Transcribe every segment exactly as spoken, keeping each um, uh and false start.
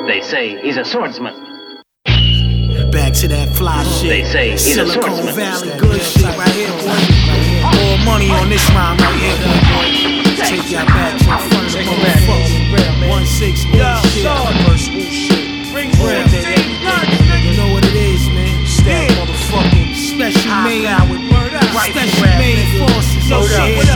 They say he's a swordsman. Back to that fly shit. They say he's Silicon a swordsman. Valley, good shit right here, boy. More money on this rhyme right here, boy. Take y'all back to the front of the motherfucker. One six shit. First shit. Real, you know what it is, man. That motherfucking special made, special made forces. Yo,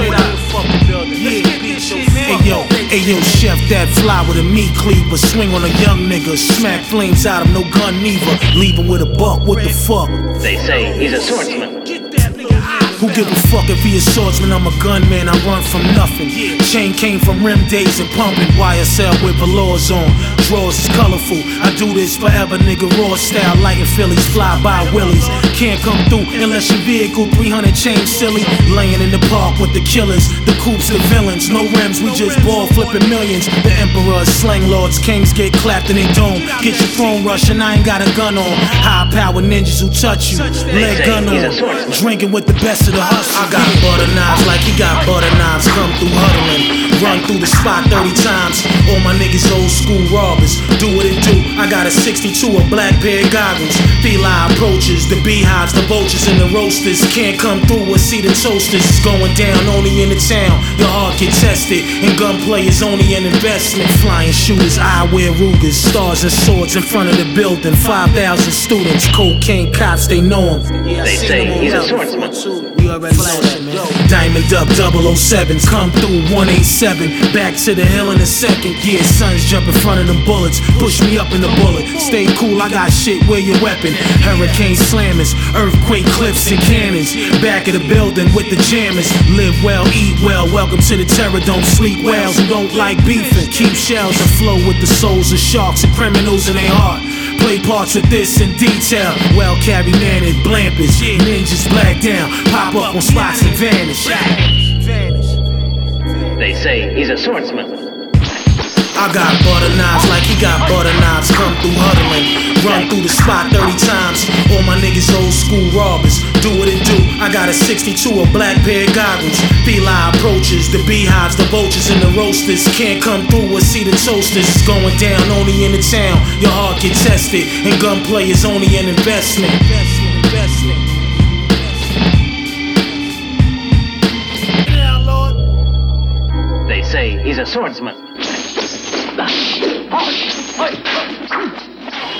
Hey yo, hey yo, chef, that fly with a meat cleaver. Swing on a young nigga, smack flames out of no gun neither. Leave him with a buck, what the fuck? They say he's a swordsman. Who give a fuck if he a swordsman? I'm a gunman, I run from nothing. Chain came from rim days and pumping. Y S L with velours on. Drawers is colorful. I do this forever, nigga. Raw style, lighting Phillies, fly by willies. Can't come through unless your vehicle three hundred chain silly. Laying in the park with the killers, the coops, the villains. No rims, we just ball flipping millions. The emperors, slang lords, kings get clapped in their dome. Get your phone rushing, I ain't got a gun on. High power ninjas who touch you, leg gun on. Drinking with the best of the hustle. I got butter knives like he got butter knives. Come through huddling, run through the spot thirty times. All my niggas old school robbers, do what it do. I got a sixty-two, a black pair of goggles. Feline approaches, the beehives, the vultures and the roasters. Can't come through or see the toasters. It's going down only in the town. Your heart get tested, and gunplay is only an investment. Flying shooters, I wear Rugers, stars and swords in front of the building. Five thousand students, cocaine cops, they know him. They say he's a swordsman. We already know that, man. Diamond up double oh sevens, come through one eighty-seven. Back to the hill in a second. Yeah, sons jump in front of them bullets. Push me up in the bullet. Stay cool, I got shit, where your weapon? Hurricane slammers, earthquake clips and cannons. Back of the building with the jammers. Live well, eat well, welcome to the terror. Don't sleep whales who don't like beefing. Keep shells afloat with the souls of sharks and criminals in their heart. Play parts with this in detail. Well carried mannered blampers, ninjas black down. Pop up on spots and vanish. They say he's a swordsman. I got butter knives like he got butter knives. Come through huddling, run through the spot thirty times. All my niggas old school robbers, do what it do. I got a sixty-two, a black pair of goggles. Feline approaches, the beehives, the vultures and the roasters. Can't come through or see the toasters. It's going down only in the town. Your heart get tested, and gunplay is only an investment. Investment, investment. They say he's a swordsman.